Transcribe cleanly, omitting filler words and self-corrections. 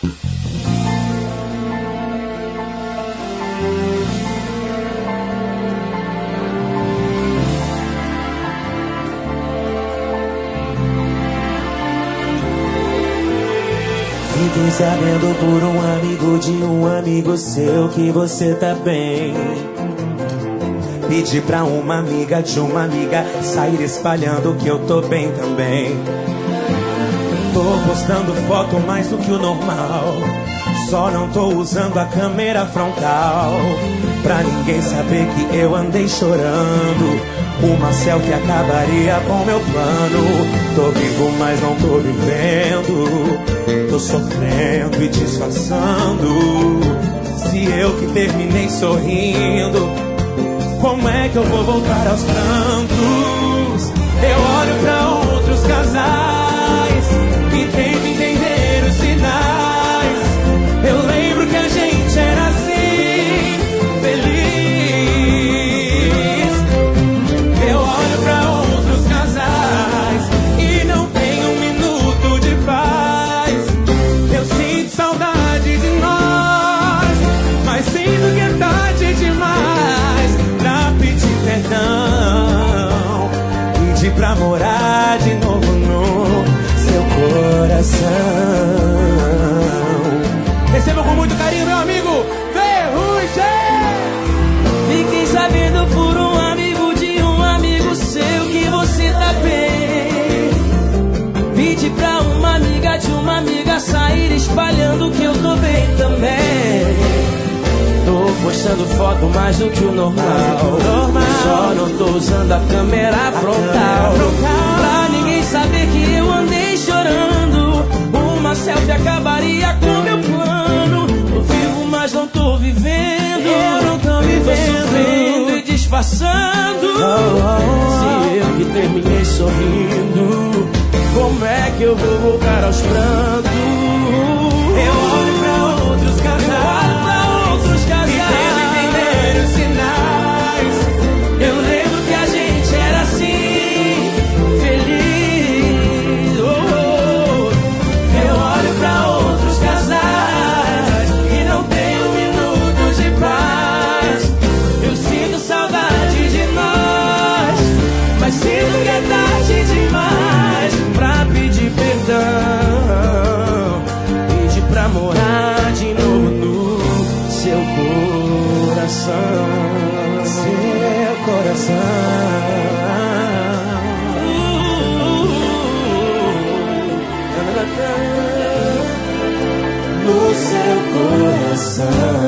Fiquei sabendo por um amigo de um amigo seu que você tá bem. Pedi pra uma amiga de uma amiga sair espalhando que eu tô bem também. Tô postando foto mais do que o normal, só não tô usando a câmera frontal pra ninguém saber que eu andei chorando. Uma selfie acabaria com meu plano. Tô vivo, mas não tô vivendo. Tô sofrendo e disfarçando. Se eu que terminei sorrindo, como é que eu vou voltar aos prantos? Eu olho pra outros casais e tento entender os sinais. Eu lembro que a gente era assim, feliz. Eu olho pra outros casais e não tenho um minuto de paz. Eu sinto saudade de nós, mas sinto que é tarde demais pra pedir perdão. Pedir pra morar de novo no seu coração. Receba com muito carinho, meu amigo Ferrugem. Fiquei sabendo por um amigo de um amigo seu que você tá bem. Pedi pra uma amiga de uma amiga sair espalhando que eu tô bem também. Tô postando foto mais do que o normal, só não tô usando a câmera frontal pra ninguém saber que eu andei chorando. Uma selfie acabaria com meu plano. Tô vivo, mas não tô vivendo. Eu não tô vivendo. Tô sofrendo e disfarçando. Se eu que terminei sorrindo, como é que eu vou voltar aos prantos? Eu olho pra outros casais e tento entender os sinais. Eu lembro que a gente era assim, feliz. Eu olho pra outros casais e não tenho um minuto de paz. Eu sinto saudade de nós, Mas sinto que é tarde demais pra pedir perdão. Pedir pra morar de novo no seu coração. seu coração. No seu coração.